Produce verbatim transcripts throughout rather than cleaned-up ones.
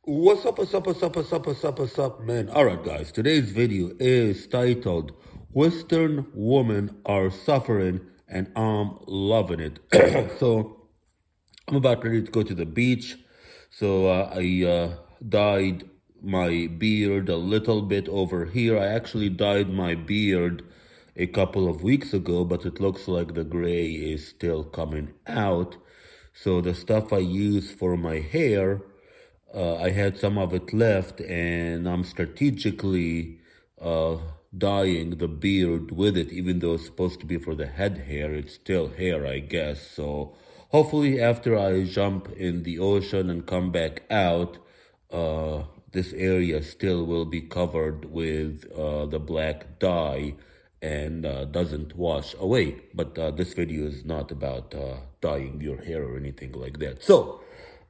What's up, what's up, what's up, what's up, what's up, what's up, man? Alright, guys, today's video is titled Western Women Are Suffering and I'm Loving It. So, I'm about ready to go to the beach. So, uh, I uh, dyed my beard a little bit over here. I actually dyed my beard a couple of weeks ago, but it looks like the gray is still coming out. So, the stuff I use for my hair. Uh, I had some of it left, and I'm strategically uh, dyeing the beard with it, even though it's supposed to be for the head hair. It's still hair, I guess. So hopefully, after I jump in the ocean and come back out, uh, this area still will be covered with uh, the black dye and uh, doesn't wash away. But uh, this video is not about uh, dyeing your hair or anything like that. So.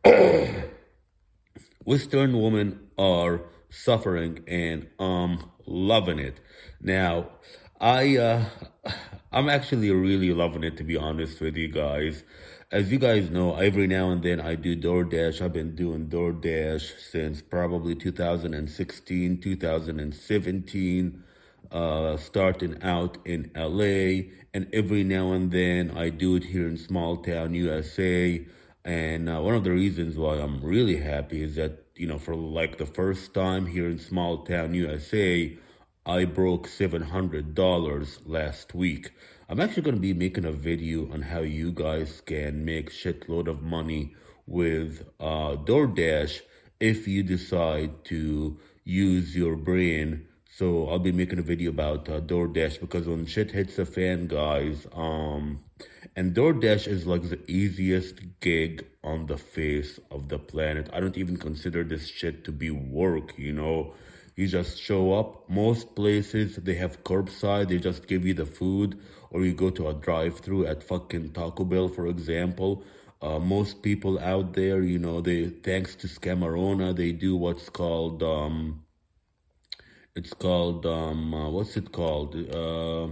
Western women are suffering and I'm loving it. Now, I uh, I'm actually really loving it, to be honest with you guys. As you guys know, every now and then I do DoorDash. I've been doing DoorDash since probably two thousand sixteen, two thousand seventeen, uh, starting out in L A. And every now and then I do it here in small town U S A. And uh, one of the reasons why I'm really happy is that, you know, for like the first time here in small town U S A, I broke seven hundred dollars last week. I'm actually going to be making a video on how you guys can make shitload of money with uh, DoorDash if you decide to use your brain. So I'll be making a video about uh, DoorDash because when shit hits the fan, guys, um, and DoorDash is like the easiest gig on the face of the planet. I don't even consider this shit to be work, you know? You just show up. Most places, they have curbside. They just give you the food. Or you go to a drive-thru at fucking Taco Bell, for example. Uh, most people out there, you know, they thanks to Scamarona, they do what's called... Um, it's called... Um, uh, what's it called? Uh,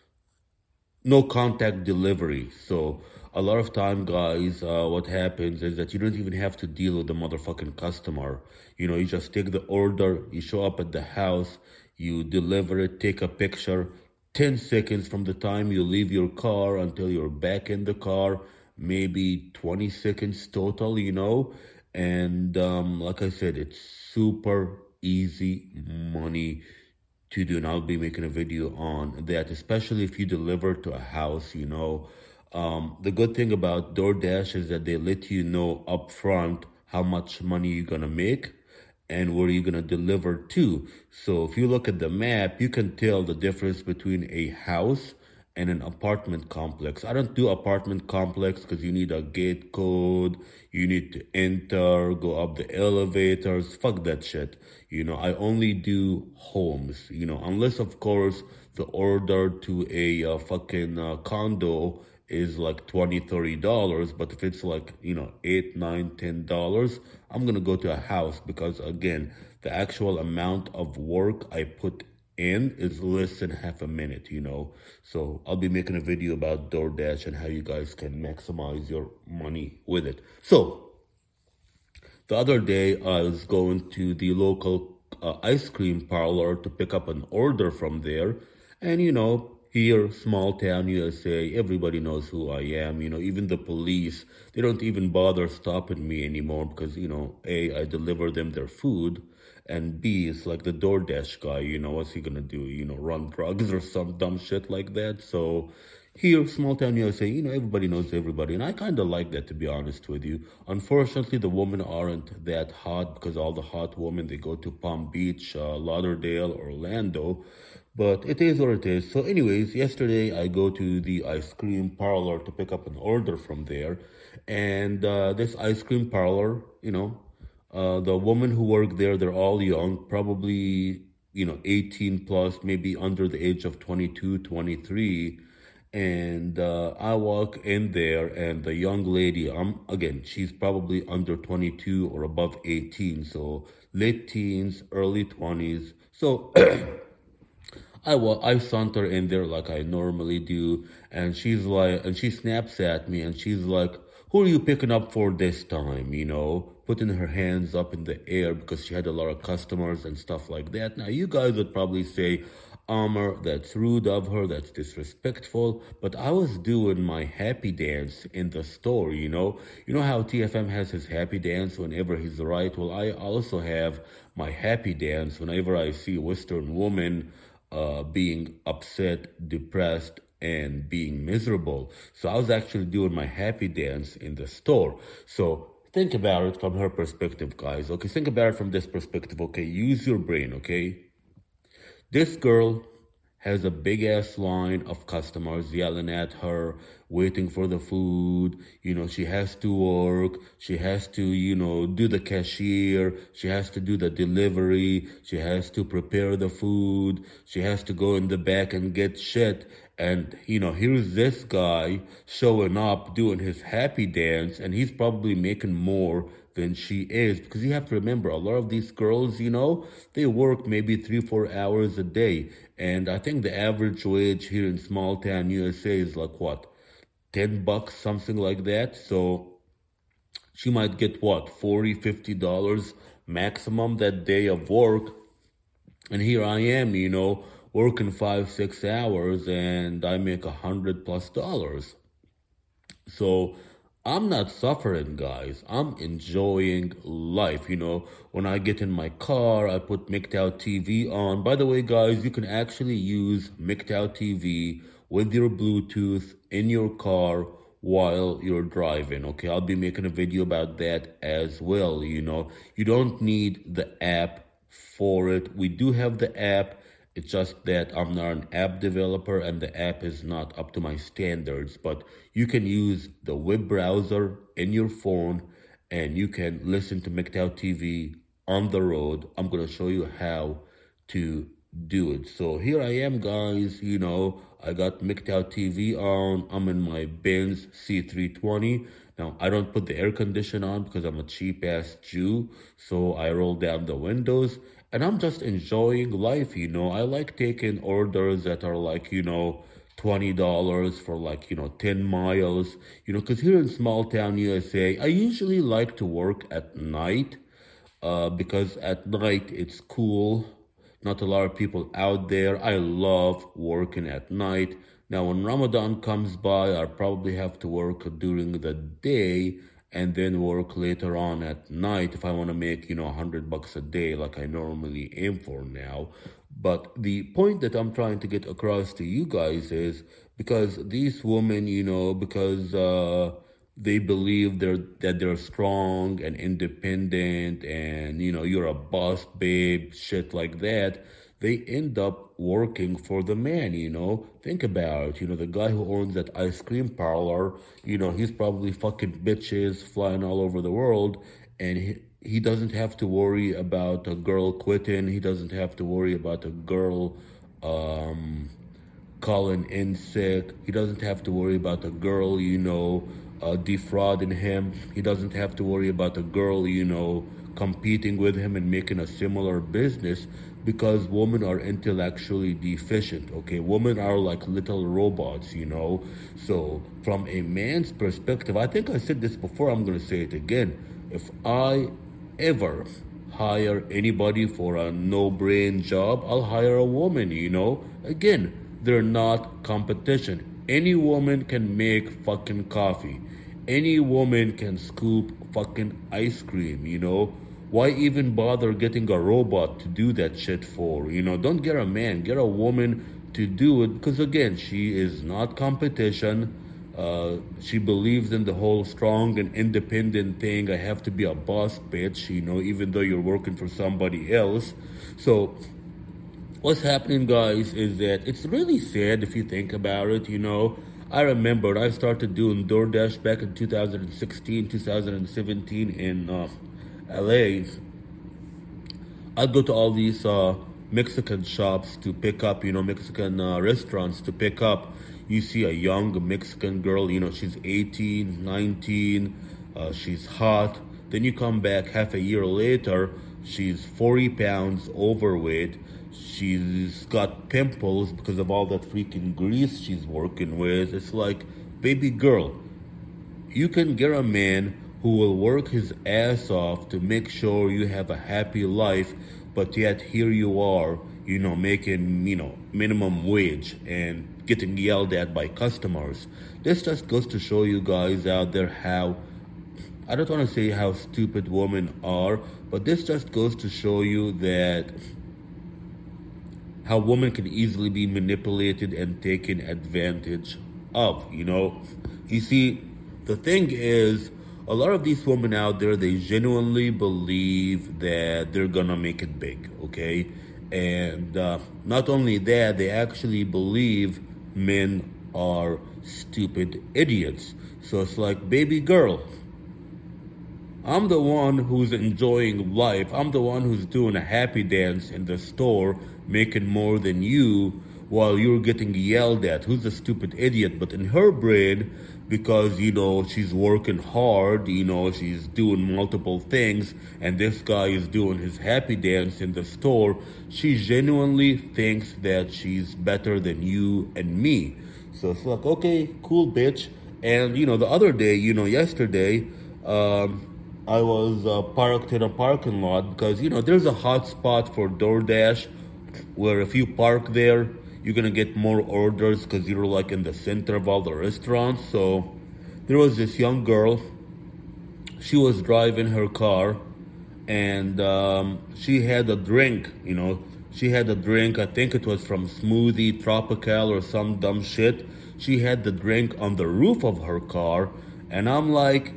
no contact delivery. So a lot of time, guys, uh, what happens is that you don't even have to deal with the motherfucking customer. You know, you just take the order, you show up at the house, you deliver it, take a picture. ten seconds from the time you leave your car until you're back in the car, maybe twenty seconds total, you know. And um, like I said, it's super easy money to do, and I'll be making a video on that, especially if you deliver to a house, you know. Um, the good thing about DoorDash is that they let you know upfront how much money you're gonna make and where you're gonna deliver to. So if you look at the map, you can tell the difference between a house and an apartment complex. I don't do apartment complex because you need a gate code, you need to enter, go up the elevators, fuck that shit. You know, I only do homes, you know, unless of course the order to a uh, fucking uh, condo is like twenty, thirty dollars. But if it's like, you know, eight, nine, ten dollars, I'm gonna go to a house because again, the actual amount of work I put in is less than half a minute, you know. So I'll be making a video about DoorDash and how you guys can maximize your money with it. So the other day I was going to the local uh, ice cream parlor to pick up an order from there. And, you know, here, small town U S A, everybody knows who I am. You know, even the police, they don't even bother stopping me anymore because, you know, A, I deliver them their food. And B, it's like the DoorDash guy, you know, what's he gonna do? You know, run drugs or some dumb shit like that. So here, small town U S A, you know, everybody knows everybody. And I kind of like that, to be honest with you. Unfortunately, the women aren't that hot because all the hot women, they go to Palm Beach, uh, Lauderdale, Orlando. But it is what it is. So anyways, yesterday I go to the ice cream parlor to pick up an order from there. And uh, this ice cream parlor, you know, uh, the women who work there, they're all young, probably, you know, eighteen plus, maybe under the age of twenty-two, twenty-three. And uh, I walk in there, and the young lady, um, again, she's probably under twenty-two or above eighteen, so late teens, early twenties. So I wa- I saunter in there like I normally do, and she's like, and she snaps at me, and she's like, "Who are you picking up for this time?" You know, putting her hands up in the air because she had a lot of customers and stuff like that. Now, you guys would probably say, Amr, that's rude of her, that's disrespectful. But I was doing my happy dance in the store, you know? You know how T F M has his happy dance whenever he's right? Well, I also have my happy dance whenever I see a Western woman uh, being upset, depressed, and being miserable. So I was actually doing my happy dance in the store. So think about it from her perspective, guys. Okay, think about it from this perspective. Okay, use your brain, okay? This girl has a big ass line of customers yelling at her, waiting for the food. You know, she has to work. She has to, you know, do the cashier. She has to do the delivery. She has to prepare the food. She has to go in the back and get shit. And, you know, here's this guy showing up, doing his happy dance, and he's probably making more than she is. Because you have to remember, a lot of these girls, you know, they work maybe three, four hours a day. And I think the average wage here in small town U S A is like what, ten bucks, something like that. So she might get what, forty, fifty dollars maximum that day of work. And here I am, you know, working five, six hours and I make a hundred plus dollars. So I'm not suffering, guys. I'm enjoying life. You know, when I get in my car, I put M G T O W T V on. By the way, guys, you can actually use M G T O W T V with your Bluetooth in your car while you're driving. Okay, I'll be making a video about that as well. You know, you don't need the app for it. We do have the app. It's just that I'm not an app developer and the app is not up to my standards. But you can use the web browser in your phone and you can listen to M G T O W T V on the road. I'm going to show you how to do it. So here I am, guys. You know, I got M G T O W T V on. I'm in my Benz C three twenty. Now, I don't put the air conditioner on because I'm a cheap-ass Jew. So I roll down the windows. And I'm just enjoying life, you know. I like taking orders that are like, you know, twenty dollars for like, you know, ten miles. You know, because here in small town U S A, I usually like to work at night uh, because at night it's cool. Not a lot of people out there. I love working at night. Now, when Ramadan comes by, I'll probably have to work during the day and then work later on at night if I want to make, you know, a hundred bucks a day like I normally aim for now. But the point that I'm trying to get across to you guys is because these women, you know, because uh, they believe they're that they're strong and independent and, you know, you're a boss babe, shit like that, they end up working for the man, you know. Think about it, you know, the guy who owns that ice cream parlor, you know, he's probably fucking bitches flying all over the world, and he, he doesn't have to worry about a girl quitting. He doesn't have to worry about a girl um, calling in sick. He doesn't have to worry about a girl, you know, uh, defrauding him. He doesn't have to worry about a girl, you know, competing with him and making a similar business because women are intellectually deficient, okay? Women are like little robots, you know? So from a man's perspective, I think I said this before, I'm gonna say it again. If I ever hire anybody for a no-brain job, I'll hire a woman, you know? Again, they're not competition. Any woman can make fucking coffee. Any woman can scoop fucking ice cream, you know? Why even bother getting a robot to do that shit for? You know, don't get a man, get a woman to do it because, again, she is not competition. Uh, she believes in the whole strong and independent thing. I have to be a boss bitch, you know, even though you're working for somebody else. So what's happening, guys, is that it's really sad if you think about it, you know. I remember I started doing DoorDash back in two thousand sixteen, two thousand seventeen in uh, L A. I'd go to all these uh, Mexican shops to pick up, you know, Mexican uh, restaurants to pick up. You see a young Mexican girl, you know, she's eighteen, nineteen, uh, she's hot. Then you come back half a year later, she's forty pounds overweight. She's got pimples because of all that freaking grease she's working with. It's like, baby girl, you can get a man who will work his ass off to make sure you have a happy life, but yet here you are, you know, making, you know, minimum wage and getting yelled at by customers. This just goes to show you guys out there how, I don't want to say how stupid women are, but this just goes to show you that how women can easily be manipulated and taken advantage of, you know. You see, the thing is, a lot of these women out there, they genuinely believe that they're gonna make it big, okay? And uh, not only that, they actually believe men are stupid idiots. So it's like, baby girl, I'm the one who's enjoying life. I'm the one who's doing a happy dance in the store, making more than you, while you're getting yelled at. Who's the stupid idiot? But in her brain, because, you know, she's working hard, you know, she's doing multiple things, and this guy is doing his happy dance in the store, she genuinely thinks that she's better than you and me. So it's like, okay, cool, bitch. And, you know, the other day, you know, yesterday, um, I was uh, parked in a parking lot because, you know, there's a hot spot for DoorDash where if you park there, you're going to get more orders because you're like in the center of all the restaurants. So there was this young girl. She was driving her car and um, she had a drink, you know. She had a drink, I think it was from Smoothie Tropical or some dumb shit. She had the drink on the roof of her car. And I'm like,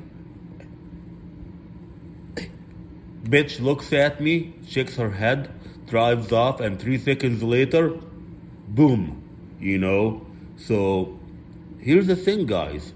bitch looks at me, shakes her head, drives off, and three seconds later, boom, you know. So here's the thing, guys.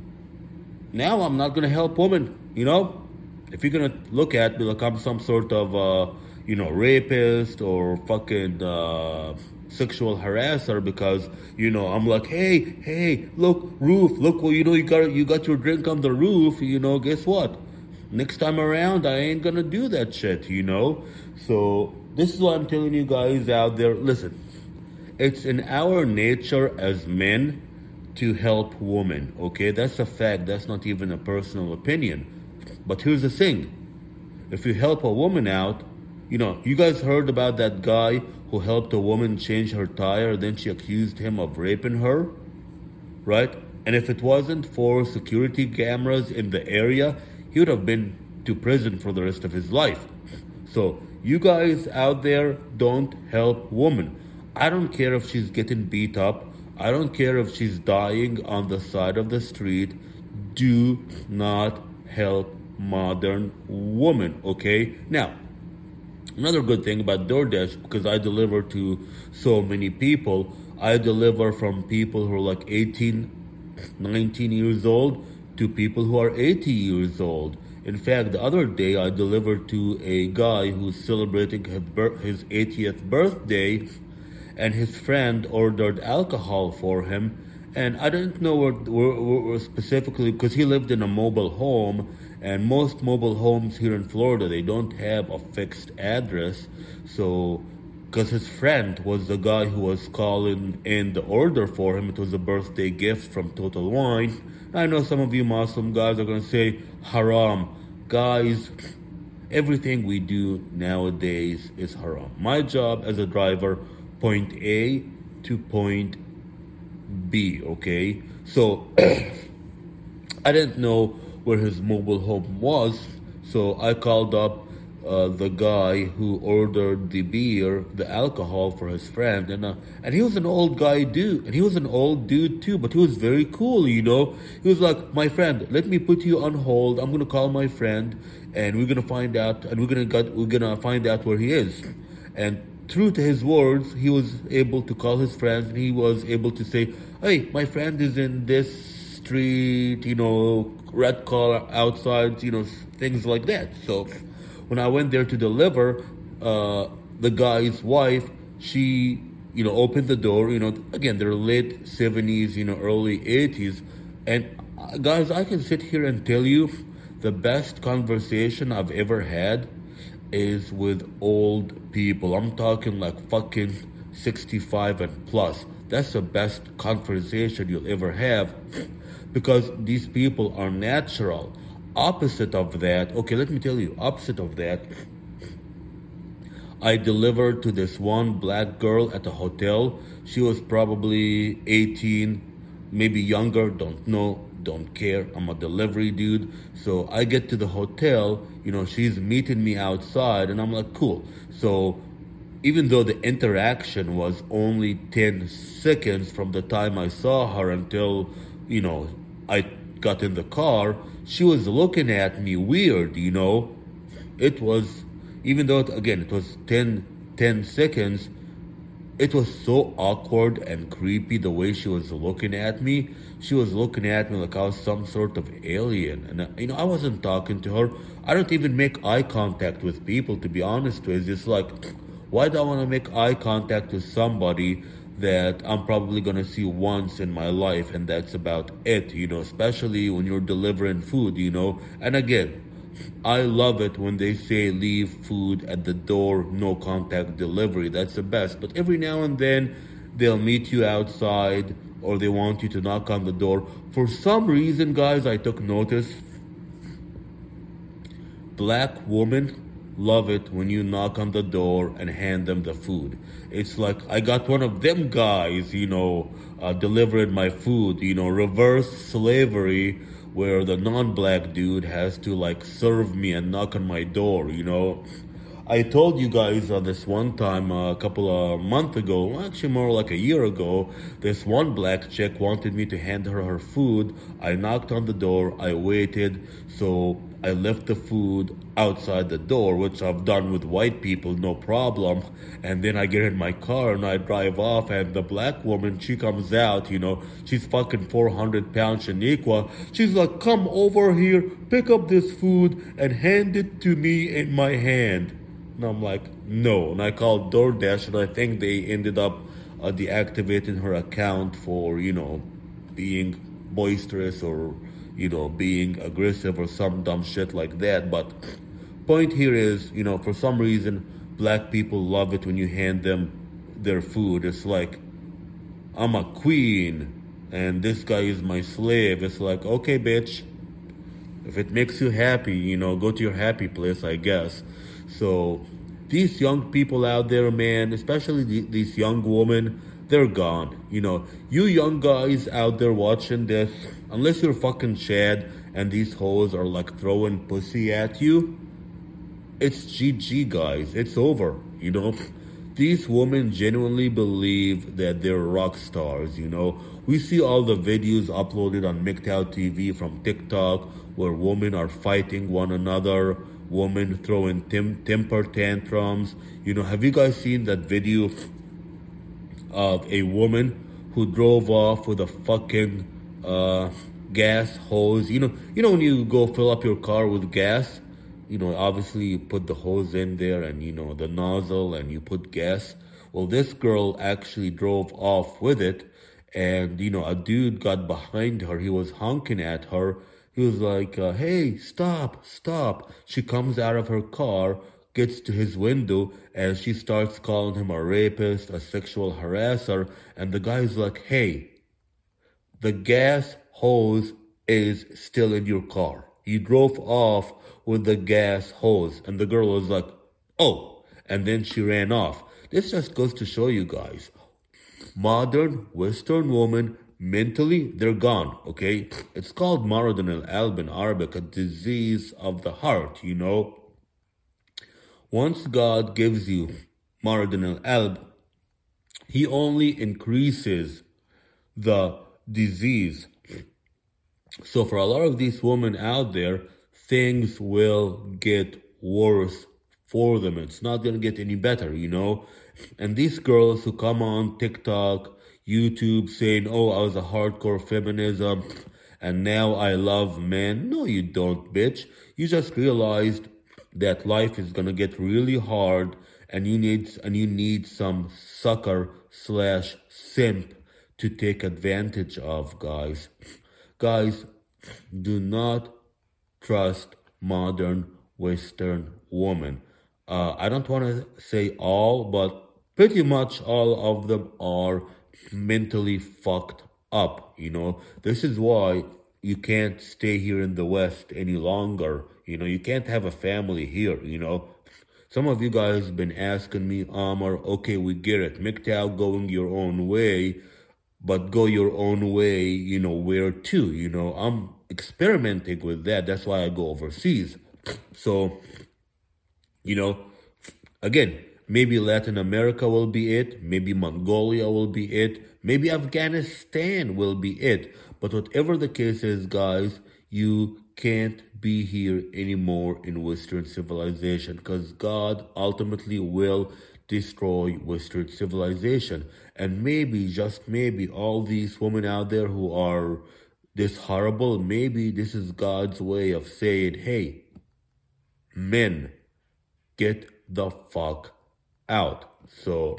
Now I'm not gonna help women, you know. If you're gonna look at me like I'm some sort of, uh, you know, rapist or fucking uh, sexual harasser because, you know, I'm like, hey, hey, look, roof, look, well, you know, you got you got your drink on the roof, you know. Guess what? Next time around, I ain't gonna do that shit, you know. So this is what I'm telling you guys out there. Listen. It's in our nature as men to help women, okay? That's a fact. That's not even a personal opinion. But here's the thing. If you help a woman out, you know, you guys heard about that guy who helped a woman change her tire, then she accused him of raping her, right? And if it wasn't for security cameras in the area, he would have been to prison for the rest of his life. So you guys out there, don't help women. I don't care if she's getting beat up. I don't care if she's dying on the side of the street. Do not help modern women, okay? Now, another good thing about DoorDash, because I deliver to so many people, I deliver from people who are like eighteen, nineteen years old to people who are eighty years old. In fact, the other day I delivered to a guy who's celebrating his, bir- his eightieth birthday, and his friend ordered alcohol for him, and I didn't know where, where, where specifically, because he lived in a mobile home, and most mobile homes here in Florida, they don't have a fixed address. So because his friend was the guy who was calling in the order for him, it was a birthday gift from Total Wine. I know some of you Muslim guys are going to say haram. Guys, everything we do nowadays is haram. My job as a driver, point A to point B, okay? So I didn't know where his mobile home was, so I called up uh, the guy who ordered the beer, the alcohol for his friend, and uh, and he was an old guy dude, and he was an old dude too, but he was very cool, you know. He was like, my friend, let me put you on hold. I'm gonna call my friend, and we're gonna find out, and we're gonna get, we're gonna find out where he is, and true to his words, he was able to call his friends, and he was able to say, hey, my friend is in this street, you know, red car outside, you know, things like that. So when I went there to deliver, uh, the guy's wife, she, you know, opened the door, you know, again, they're late seventies, you know, early eighties. And uh, guys, I can sit here and tell you the best conversation I've ever had is with old people. I'm talking like fucking sixty-five and plus. That's the best conversation you'll ever have because these people are natural. Opposite of that, okay, let me tell you, opposite of that, I delivered to this one black girl at a hotel. She was probably eighteen, maybe younger, don't know, don't care. I'm a delivery dude. So I get to the hotel, you know, she's meeting me outside, and I'm like, cool. So even though the interaction was only ten seconds from the time I saw her until, you know, I got in the car, she was looking at me weird, you know. It was, even though, it, again, it was ten, ten seconds, it was so awkward and creepy the way she was looking at me. She was looking at me like I was some sort of alien. And, uh, you know, I wasn't talking to her. I don't even make eye contact with people, to be honest with you. It's like, why do I want to make eye contact with somebody that I'm probably going to see once in my life, and that's about it, you know, especially when you're delivering food, you know. And again, I love it when they say leave food at the door, no contact delivery. That's the best. But every now and then, they'll meet you outside or they want you to knock on the door. For some reason, guys, I took notice. Black women love it when you knock on the door and hand them the food. It's like I got one of them guys, you know, uh, delivering my food, you know, reverse slavery, where the non-black dude has to like serve me and knock on my door, you know. I told you guys uh, this one time uh, a couple of months ago, actually more like a year ago, this one black chick wanted me to hand her her food. I knocked on the door, I waited, so I left the food outside the door, which I've done with white people, no problem. And then I get in my car and I drive off, and the black woman, she comes out, you know, she's fucking four hundred pounds Shaniqua. She's like, come over here, pick up this food and hand it to me in my hand. And I'm like, no. And I called DoorDash, and I think they ended up uh, deactivating her account for, you know, being boisterous or, you know, being aggressive or some dumb shit like that. But point here is, you know, for some reason, black people love it when you hand them their food. It's like, I'm a queen and this guy is my slave. It's like, okay, bitch, if it makes you happy, you know, go to your happy place, I guess. So these young people out there, man, especially the, these young women, they're gone. You know, you young guys out there watching this, unless you're fucking Chad and these hoes are like throwing pussy at you, it's G G, guys. It's over, you know. These women genuinely believe that they're rock stars, you know. We see all the videos uploaded on M G T O W T V from TikTok where women are fighting one another, women throwing tim- temper tantrums. You know, have you guys seen that video of a woman who drove off with a fucking uh, gas hose? You know, you know when you go fill up your car with gas, you know, obviously you put the hose in there and, you know, the nozzle and you put gas. Well, this girl actually drove off with it, and, you know, a dude got behind her. He was honking at her. He was like, uh, hey, stop, stop. She comes out of her car, gets to his window, and she starts calling him a rapist, a sexual harasser. And the guy's like, hey, the gas hose is still in your car. You drove off with the gas hose. And the girl was like, oh. And then she ran off. This just goes to show you guys, modern Western women, mentally, they're gone, okay? It's called Maradon al-Alb in Arabic, a disease of the heart, you know? Once God gives you Maradon al-Alb, he only increases the disease. So for a lot of these women out there, things will get worse for them. It's not going to get any better, you know? And these girls who come on TikTok, YouTube saying, oh, I was a hardcore feminism and now I love men. No, you don't, bitch. You just realized that life is going to get really hard and you need and you need some sucker slash simp to take advantage of, guys. Guys, do not trust modern Western women. Uh, I don't want to say all, but pretty much all of them are mentally fucked up, you know. This is why you can't stay here in the West any longer. You know, you can't have a family here, you know. Some of you guys been asking me, Amar, okay, we get it. M G T O W going your own way, but go your own way, you know, where to? You know, I'm experimenting with that. That's why I go overseas. So, you know, again, maybe Latin America will be it. Maybe Mongolia will be it. Maybe Afghanistan will be it. But whatever the case is, guys, you can't be here anymore in Western civilization because God ultimately will destroy Western civilization. And maybe, just maybe, all these women out there who are this horrible, maybe this is God's way of saying, hey, men, get the fuck out. So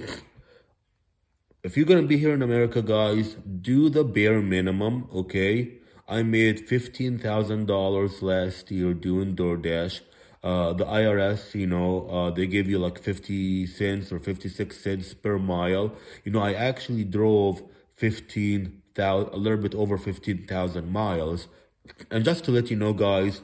if you're gonna be here in America, guys, do the bare minimum, okay? I made fifteen thousand dollars last year doing DoorDash. Uh, the I R S, you know, uh, they give you like fifty cents or fifty-six cents per mile. You know, I actually drove fifteen thousand, a little bit over fifteen thousand miles. And just to let you know, guys,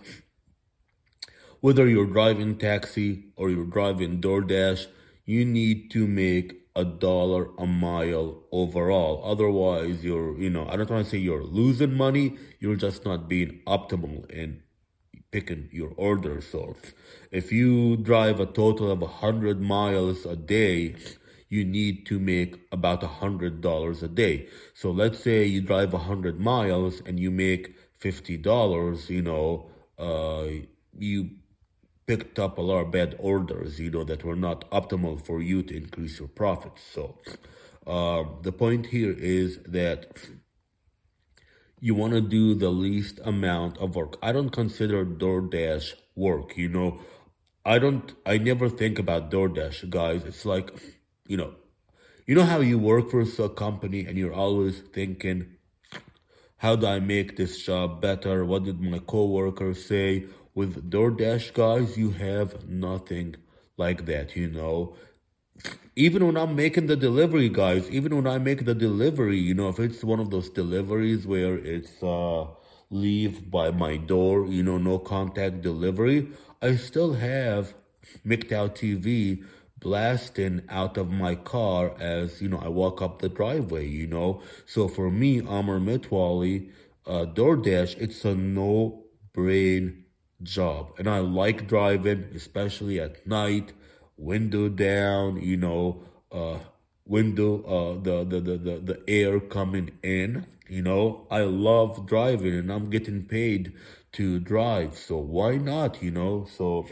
whether you're driving taxi or you're driving DoorDash, you need to make a dollar a mile overall. Otherwise, you're, you know, I don't want to say you're losing money, you're just not being optimal in picking your orders. So if you drive a total of one hundred miles a day, you need to make about one hundred dollars a day. So let's say you drive one hundred miles and you make fifty dollars, you know, uh, you picked up a lot of bad orders, you know, that were not optimal for you to increase your profits. So uh, the point here is that you want to do the least amount of work. I don't consider DoorDash work, you know. I don't, I never think about DoorDash, guys. It's like, you know, you know how you work for a company and you're always thinking, how do I make this job better? What did my coworkers say? With DoorDash, guys, you have nothing like that, you know. Even when I'm making the delivery, guys, even when I make the delivery, you know, if it's one of those deliveries where it's uh, leave by my door, you know, no contact delivery, I still have M G T O W T V blasting out of my car as, you know, I walk up the driveway, you know. So for me, Amar Mitwali, uh, DoorDash, it's a no-brain job. And I like driving, especially at night, window down, you know, uh, window, uh, the, the, the, the, the air coming in, you know. I love driving and I'm getting paid to drive. So why not, you know? So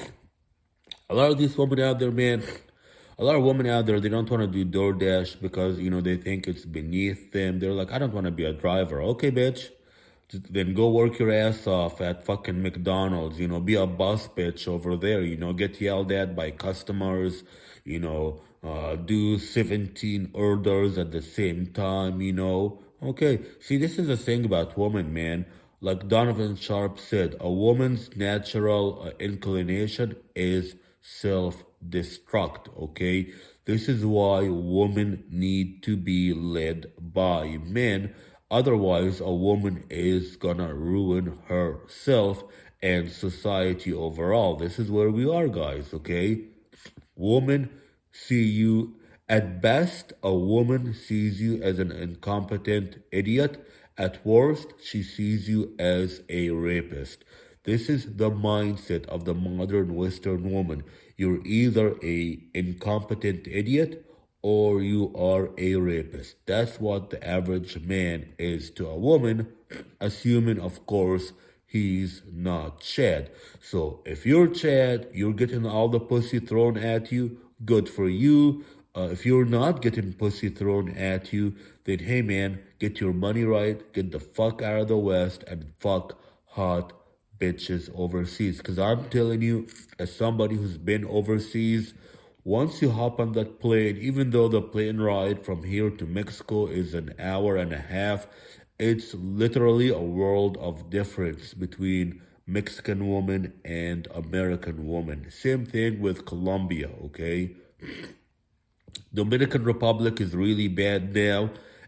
a lot of these women out there, man, a lot of women out there, they don't want to do DoorDash because, you know, they think it's beneath them. They're like, I don't want to be a driver. Okay, bitch. Then go work your ass off at fucking McDonald's, you know, be a boss bitch over there, you know, get yelled at by customers, you know, uh, do seventeen orders at the same time, you know. Okay, see, this is the thing about women, man. Like Donovan Sharp said, a woman's natural uh, inclination is self-destruct, okay? This is why women need to be led by men. Otherwise, a woman is gonna ruin herself and society overall. This is where we are, guys, okay? Women see you, at best, a woman sees you as an incompetent idiot. At worst, she sees you as a rapist. This is the mindset of the modern Western woman. You're either a incompetent idiot or you are a rapist. That's what the average man is to a woman, assuming, of course, he's not Chad. So if you're Chad, you're getting all the pussy thrown at you, good for you. Uh, if you're not getting pussy thrown at you, then hey man, get your money right, get the fuck out of the West, and fuck hot bitches overseas. Because I'm telling you, as somebody who's been overseas, once you hop on that plane, even though the plane ride from here to Mexico is an hour and a half, it's literally a world of difference between Mexican woman and American woman. Same thing with Colombia, okay? Dominican Republic is really bad now.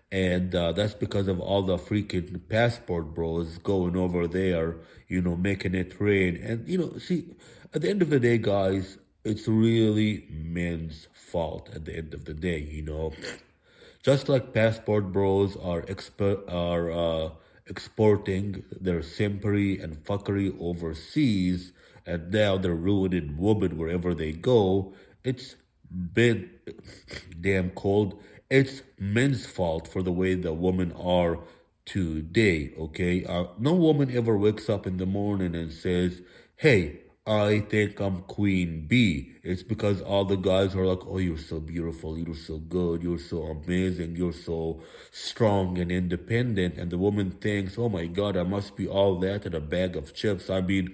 And uh, that's because of all the freaking passport bros going over there, you know, making it rain. And, you know, see, at the end of the day, guys, it's really men's fault at the end of the day, you know. Just like passport bros are exper- are uh, exporting their simpery and fuckery overseas, and now they're ruining women wherever they go. It's been damn cold. It's men's fault for the way the women are today. Okay, uh, no woman ever wakes up in the morning and says, "Hey, I think I'm queen bee." It's because all the guys are like, "Oh, you're so beautiful, you're so good, you're so amazing, you're so strong and independent." And the woman thinks, "Oh my God, I must be all that in a bag of chips." I mean,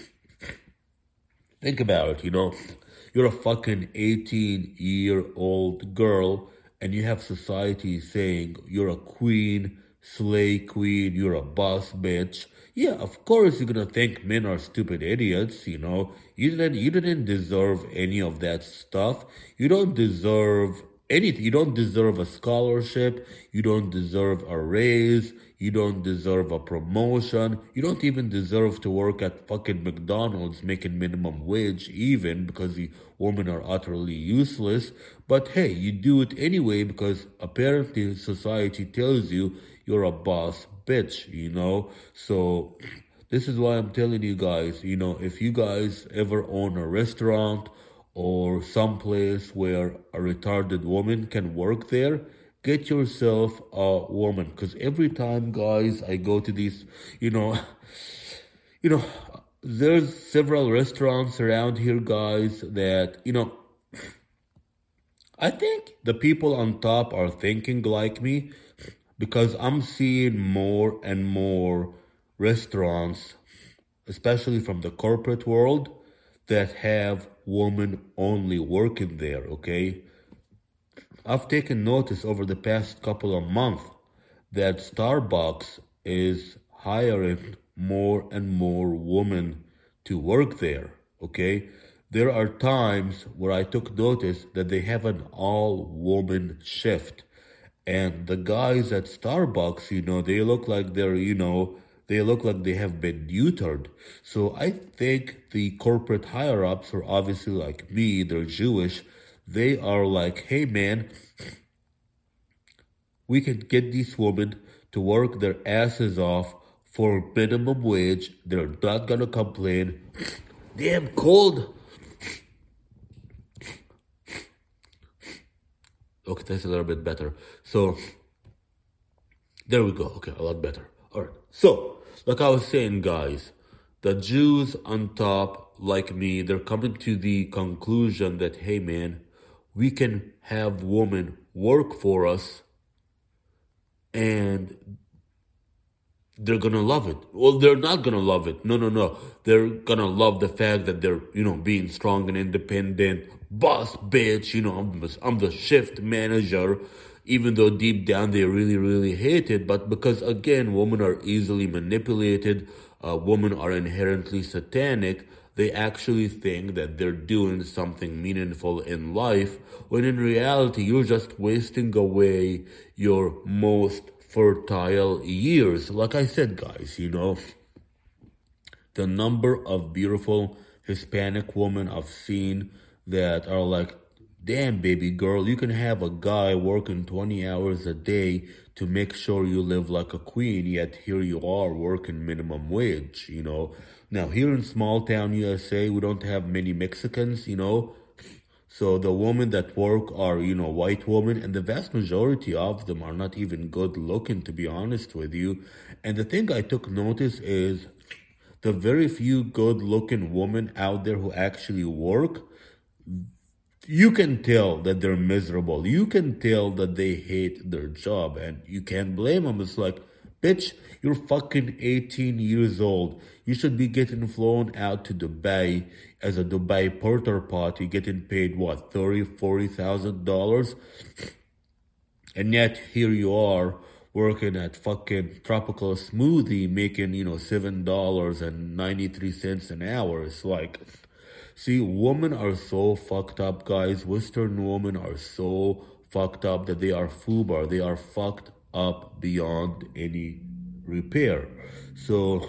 think about it, you know. You're a fucking eighteen year old girl, and you have society saying you're a queen, slay queen, you're a boss bitch. Yeah, of course you're gonna think men are stupid idiots, you know. You didn't you didn't deserve any of that stuff. You don't deserve anything. You don't deserve a scholarship. You don't deserve a raise. You don't deserve a promotion. You don't even deserve to work at fucking McDonald's making minimum wage, even because the women are utterly useless. But hey, you do it anyway because apparently society tells you you're a boss bitch, you know? So this is why I'm telling you guys, you know, if you guys ever own a restaurant or someplace where a retarded woman can work there, get yourself a woman. Because every time, guys, I go to these, you know, you know, there's several restaurants around here, guys, that, you know, I think the people on top are thinking like me because I'm seeing more and more restaurants, especially from the corporate world, that have women only working there, okay? I've taken notice over the past couple of months that Starbucks is hiring more and more women to work there, okay? There are times where I took notice that they have an all woman shift. And the guys at Starbucks, you know, they look like they're, you know, they look like they have been neutered. So I think the corporate higher ups are obviously like me, they're Jewish. They are like, hey man, we can get these women to work their asses off for minimum wage. They're not gonna complain. Damn cold. Okay, that's a little bit better. So, there we go. Okay, a lot better. All right. So, like I was saying, guys, the Jews on top, like me, they're coming to the conclusion that, hey, man, we can have women work for us and they're gonna love it. Well, they're not gonna love it. No, no, no. They're gonna love the fact that they're, you know, being strong and independent. Boss bitch, you know, I'm the, I'm the shift manager. Even though deep down they really, really hate it. But because, again, women are easily manipulated, uh, women are inherently satanic, they actually think that they're doing something meaningful in life, when in reality, you're just wasting away your most fertile years. Like I said, guys, you know, the number of beautiful Hispanic women I've seen that are like, damn, baby girl, you can have a guy working twenty hours a day to make sure you live like a queen, yet here you are working minimum wage, you know. Now, here in small town U S A, we don't have many Mexicans, you know. So the women that work are, you know, white women, and the vast majority of them are not even good looking, to be honest with you. And the thing I took notice is the very few good looking women out there who actually work, you can tell that they're miserable. You can tell that they hate their job, and you can't blame them. It's like, bitch, you're fucking eighteen years old. You should be getting flown out to Dubai as a Dubai porter potty, getting paid what, thirty, forty thousand dollars, and yet here you are working at fucking Tropical Smoothie, making, you know, seven dollars and ninety three cents an hour. It's like, see, women are so fucked up, guys. Western women are so fucked up that they are FUBAR. They are fucked up beyond any repair. So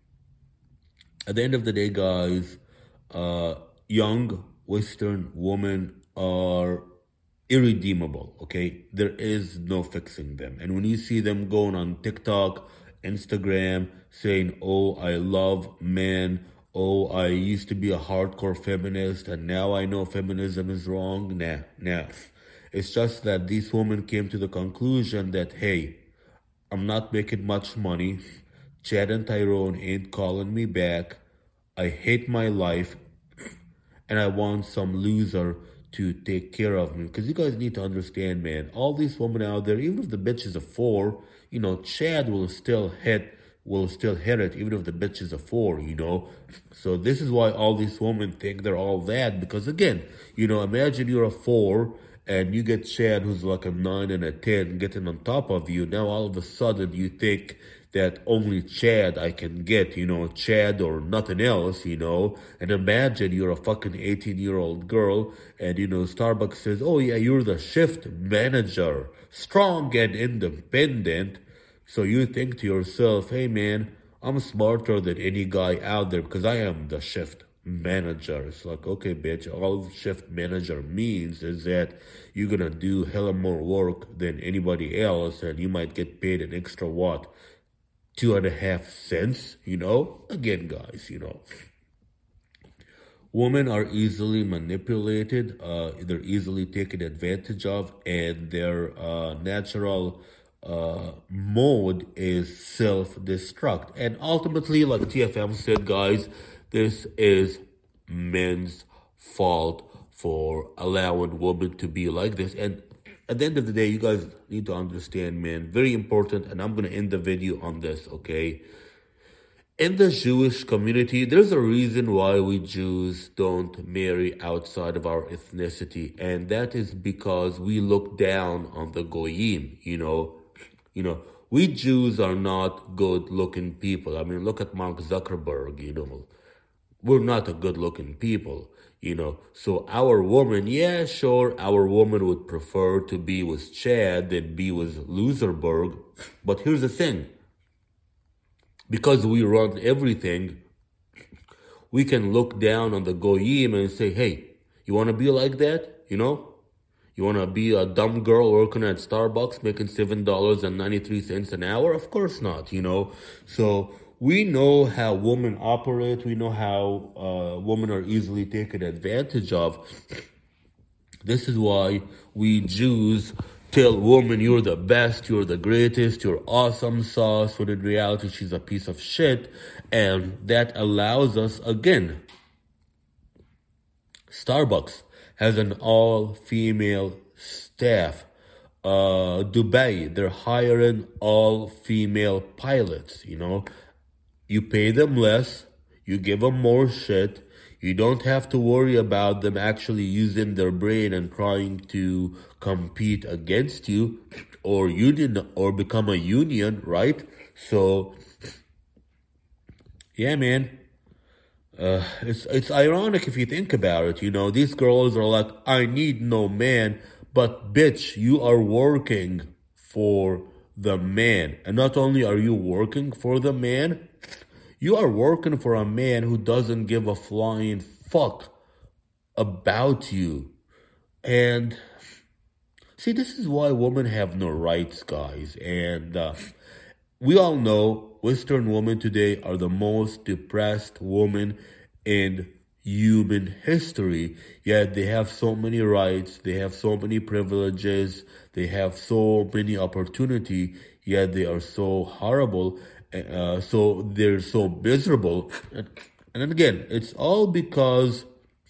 at the end of the day, guys, uh, young Western women are irredeemable, okay? There is no fixing them. And when you see them going on TikTok, Instagram, saying, oh, I love men, oh, I used to be a hardcore feminist, and now I know feminism is wrong, nah, nah. It's just that these women came to the conclusion that, hey, I'm not making much money. Chad and Tyrone ain't calling me back. I hate my life, and I want some loser to take care of me. Because you guys need to understand, man, all these women out there, even if the bitch is a four, you know, Chad will still hit, will still hit it, even if the bitch is a four, you know. So this is why all these women think they're all that. Because again, you know, imagine you're a four and you get Chad who's like a nine and a ten getting on top of you. Now all of a sudden you think that only Chad I can get, you know, Chad or nothing else, you know. And imagine you're a fucking eighteen-year-old girl and, you know, Starbucks says, oh yeah, you're the shift manager, strong and independent. So you think to yourself, hey man, I'm smarter than any guy out there because I am the shift manager. It's like, okay, bitch, all shift manager means is that you're gonna do hella more work than anybody else and you might get paid an extra what? Two and a half cents, you know? Again, guys, you know. Women are easily manipulated, uh, they're easily taken advantage of, and their uh, natural uh, mode is self-destruct. And ultimately, like T F M said, guys, this is men's fault for allowing women to be like this. And at the end of the day, you guys need to understand, man, very important, and I'm going to end the video on this, okay? In the Jewish community, there's a reason why we Jews don't marry outside of our ethnicity, and that is because we look down on the Goyim, you know? You know, we Jews are not good-looking people. I mean, look at Mark Zuckerberg, you know? We're not a good-looking people, you know. So our woman, yeah, sure, our woman would prefer to be with Chad than be with Loserberg. But here's the thing. Because we run everything, we can look down on the Goyim and say, hey, you want to be like that, you know? You want to be a dumb girl working at Starbucks making seven dollars and ninety-three cents an hour? Of course not, you know? So we know how women operate. We know how uh, women are easily taken advantage of. This is why we Jews tell women, you're the best, you're the greatest, you're awesome sauce, when in reality she's a piece of shit. And that allows us, again, Starbucks has an all-female staff. Uh, Dubai, they're hiring all-female pilots, you know. You pay them less, you give them more shit, you don't have to worry about them actually using their brain and trying to compete against you or union or become a union, right? So, yeah, man. Uh, it's it's ironic if you think about it, you know. These girls are like, I need no man, but bitch, you are working for the man. And not only are you working for the man, you are working for a man who doesn't give a flying fuck about you. And see, this is why women have no rights, guys. And uh, we all know Western women today are the most depressed women in human history. Yet they have so many rights, they have so many privileges, they have so many opportunity, yet they are so horrible. Uh, so they're so miserable. And, and then again, it's all because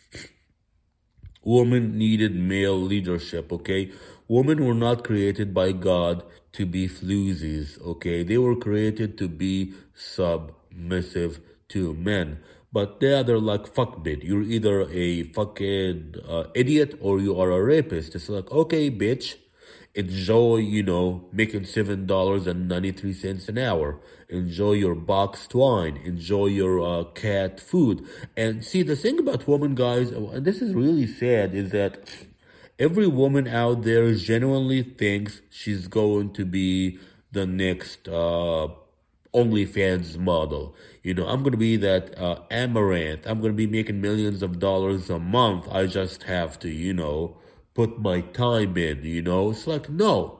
women needed male leadership, okay? Women were not created by God to be floozies, okay? They were created to be submissive to men. But yeah, they're like, fuck bitch. You're either a fucking uh, idiot or you are a rapist. It's like, okay, bitch. Enjoy, you know, making seven dollars and ninety-three cents an hour. Enjoy your boxed wine. Enjoy your uh, cat food. And see, the thing about women, guys, and this is really sad, is that every woman out there genuinely thinks she's going to be the next uh, OnlyFans model. You know, I'm gonna be that uh, Amaranth. I'm gonna be making millions of dollars a month. I just have to, you know, put my time in. You know, it's like no.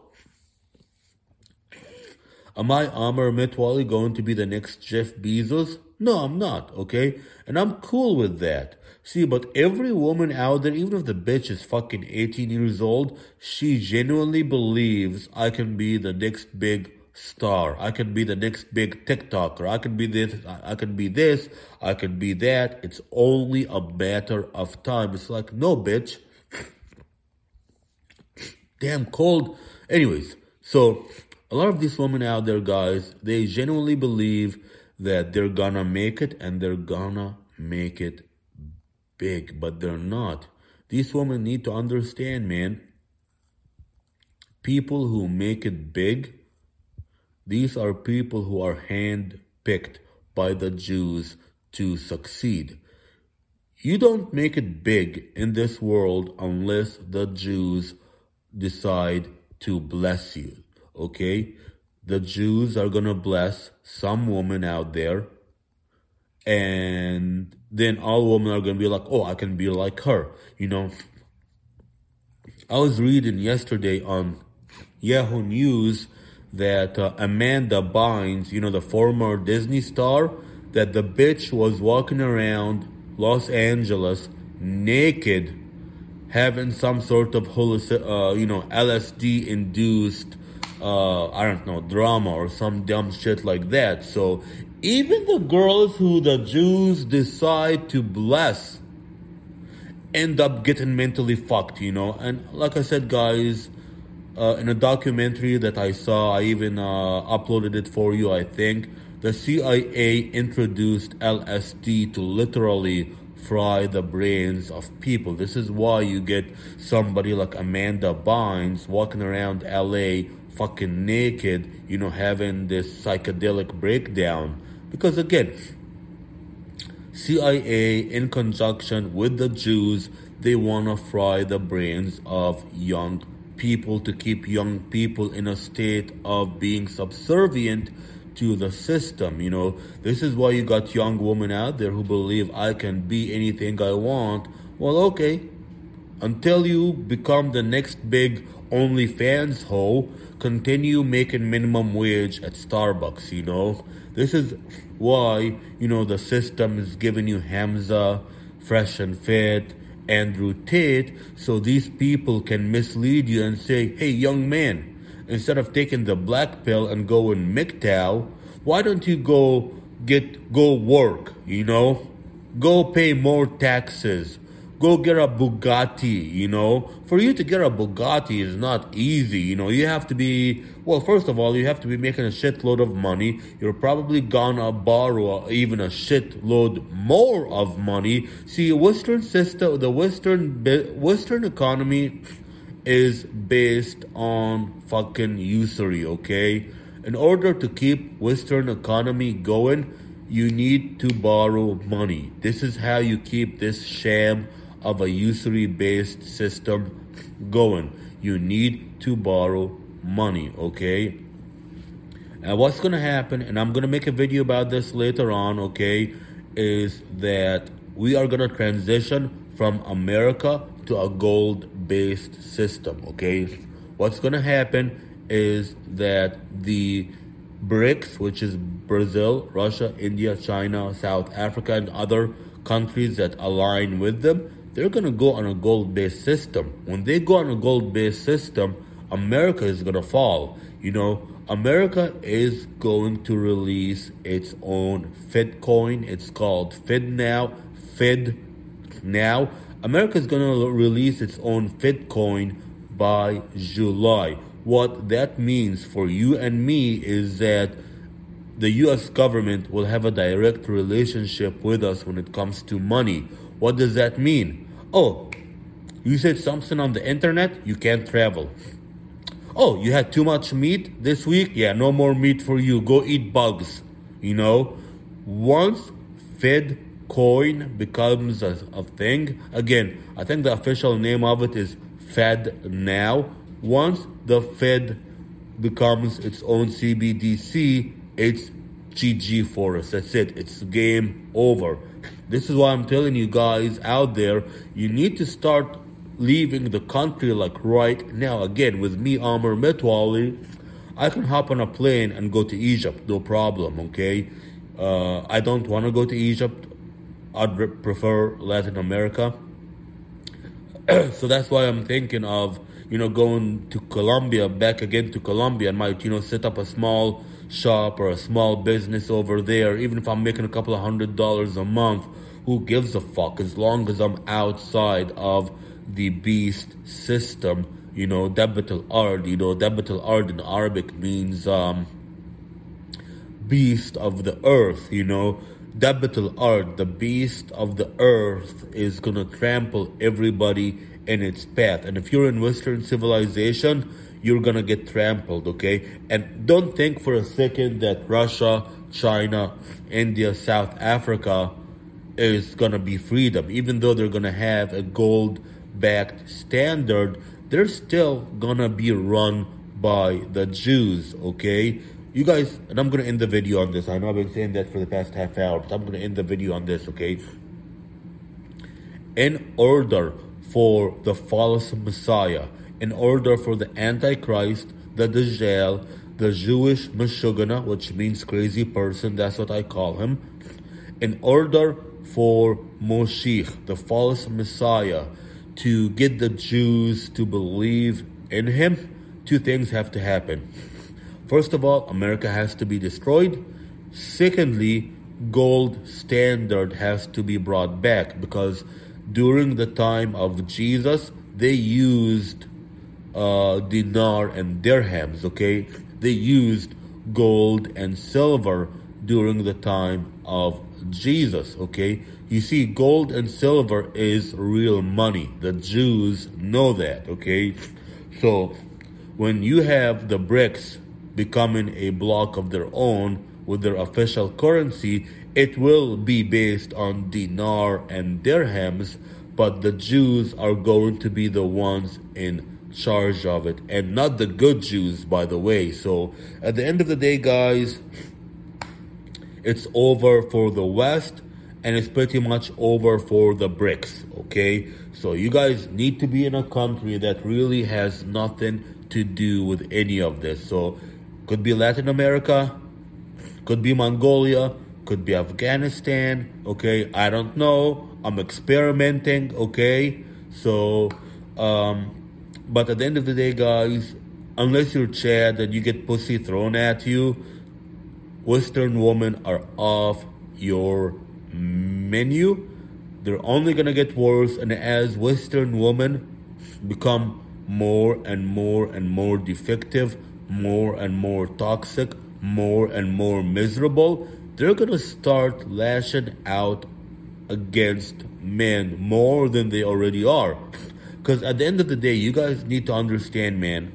Am I Amar Mitwali going to be the next Jeff Bezos? No, I'm not, okay? And I'm cool with that. See, but every woman out there, even if the bitch is fucking eighteen years old, she genuinely believes I can be the next big star. I can be the next big TikToker. I can be this, I can be this, I can be that. It's only a matter of time. It's like, no, bitch. Damn cold. Anyways, so a lot of these women out there, guys, they genuinely believe that they're gonna make it and they're gonna make it big, but they're not. These women need to understand, man. People who make it big, these are people who are hand-picked by the Jews to succeed. You don't make it big in this world unless the Jews decide to bless you. Okay, the Jews are gonna bless some woman out there, and then all women are gonna be like, oh, I can be like her. You know, I was reading yesterday on Yahoo News that uh, Amanda Bynes, you know, the former Disney star, that the bitch was walking around Los Angeles naked, having some sort of halluc- uh, you know, L S D induced Uh, I don't know, drama or some dumb shit like that. So even the girls who the Jews decide to bless end up getting mentally fucked, you know. And like I said, guys, uh, in a documentary that I saw, I even uh, uploaded it for you, I think, the C I A introduced L S D to literally fry the brains of people. This is why you get somebody like Amanda Bynes walking around L A fucking naked, you know, having this psychedelic breakdown. Because again, C I A in conjunction with the Jews, they want to fry the brains of young people to keep young people in a state of being subservient to the system. You know, this is why you got young women out there who believe I can be anything I want. Well, okay, until you become the next big OnlyFans hoe, continue making minimum wage at Starbucks, you know. This is why, you know, the system is giving you Hamza, Fresh and Fit, Andrew Tate, so these people can mislead you and say, hey, young man, instead of taking the black pill and going M G T O W, why don't you go get, go work, you know? Go pay more taxes. Go get a Bugatti, you know. For you to get a Bugatti is not easy, you know. You have to be, well, first of all, you have to be making a shitload of money. You're probably gonna borrow even a shitload more of money. See, Western system, the Western Western economy is based on fucking usury, okay? In order to keep Western economy going, you need to borrow money. This is how you keep this sham of a usury-based system going. You need to borrow money, okay? And what's going to happen, and I'm going to make a video about this later on, okay, is that we are going to transition from America to a gold-based system, okay? What's going to happen is that the BRICS, which is Brazil, Russia, India, China, South Africa, and other countries that align with them, they're going to go on a gold-based system. When they go on a gold-based system, America is going to fall. You know, America is going to release its own Fed coin. It's called FedNow. FedNow. America is going to release its own Fed coin by July. What that means for you and me is that the U S government will have a direct relationship with us when it comes to money. What does that mean? Oh, you said something on the internet, you can't travel. Oh, you had too much meat this week? Yeah, no more meat for you. Go eat bugs. You know, once Fed coin becomes a, a thing, again, I think the official name of it is Fed Now. Once the Fed becomes its own C B D C, it's G G for us. That's it. It's game over. This is why I'm telling you guys out there, you need to start leaving the country like right now. Again, with me, Amr Metwali, I can hop on a plane and go to Egypt, no problem, okay? Uh, I don't want to go to Egypt. I'd re- prefer Latin America. So that's why I'm thinking of, you know, going to Colombia, back again to Colombia, and might, you know, set up a small shop or a small business over there. Even if I'm making a couple of hundred dollars a month, who gives a fuck, as long as I'm outside of the beast system. You know, Dabbat al-Ard, you know, Dabbat al-Ard in Arabic means um, beast of the earth, you know. Dabbat al-Ard, the beast of the earth, is gonna trample everybody in its path. And if you're in Western civilization, you're gonna get trampled, okay? And don't think for a second that Russia, China, India, South Africa is gonna be freedom. Even though they're gonna have a gold-backed standard, they're still gonna be run by the Jews, okay? You guys, and I'm gonna end the video on this. I know I've been saying that for the past half hour, but I'm gonna end the video on this, okay? In order for the false Messiah, in order for the Antichrist, the Dajjal, the Jewish Meshuggah, which means crazy person, that's what I call him, in order for Moshiach, the false Messiah, to get the Jews to believe in him, two things have to happen. First of all, America has to be destroyed. Secondly, gold standard has to be brought back, because during the time of Jesus, they used uh, dinar and dirhams, okay? They used gold and silver during the time of Jesus, okay? You see, gold and silver is real money. The Jews know that, okay? So when you have the BRICS becoming a block of their own with their official currency, it will be based on dinar and dirhams, but the Jews are going to be the ones in charge of it, and not the good Jews, by the way. So at the end of the day, guys, it's over for the West, and it's pretty much over for the BRICS, okay? So you guys need to be in a country that really has nothing to do with any of this. So could be Latin America, could be Mongolia, could be Afghanistan, okay? I don't know. I'm experimenting, okay? So, um, but at the end of the day, guys, unless you're Chad and you get pussy thrown at you, Western women are off your menu. They're only gonna get worse, and as Western women become more and more and more defective, more and more toxic, more and more miserable, they're gonna start lashing out against men more than they already are. Because at the end of the day, you guys need to understand, man,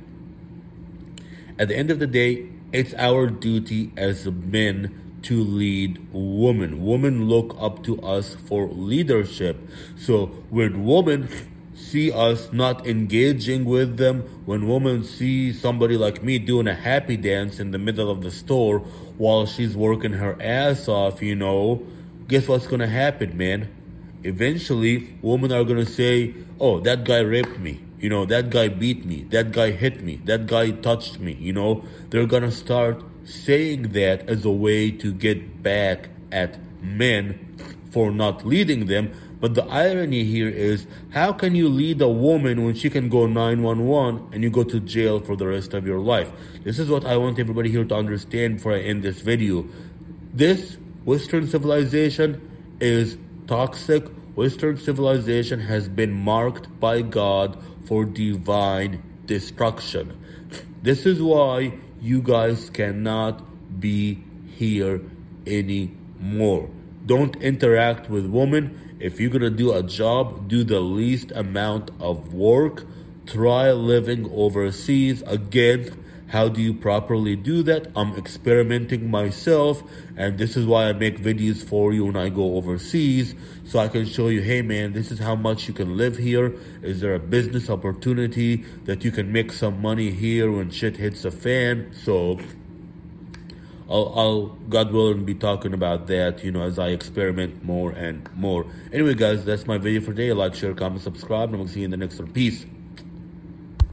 at the end of the day, it's our duty as men to lead women. Women look up to us for leadership. So when women see us not engaging with them, when women see somebody like me doing a happy dance in the middle of the store while she's working her ass off, you know, guess what's gonna happen, man? Eventually, women are gonna say, oh, that guy raped me. You know, that guy beat me. That guy hit me. That guy touched me. You know, they're gonna start saying that as a way to get back at men for not leading them. But the irony here is, how can you lead a woman when she can go nine one one and you go to jail for the rest of your life? This is what I want everybody here to understand before I end this video. This Western civilization is toxic. Western civilization has been marked by God for divine destruction. This is why you guys cannot be here anymore. Don't interact with women. If you're gonna do a job, do the least amount of work. Try living overseas. Again, How do you properly do that? I'm experimenting myself, and this is why I make videos for you when I go overseas, so I can show you, hey man, this is how much you can live here. Is there a business opportunity that you can make some money here when shit hits the fan? So I'll, I'll, God willing, be talking about that, you know, as I experiment more and more. Anyway, guys, that's my video for today. Like, share, comment, subscribe, and we'll see you in the next one. Peace.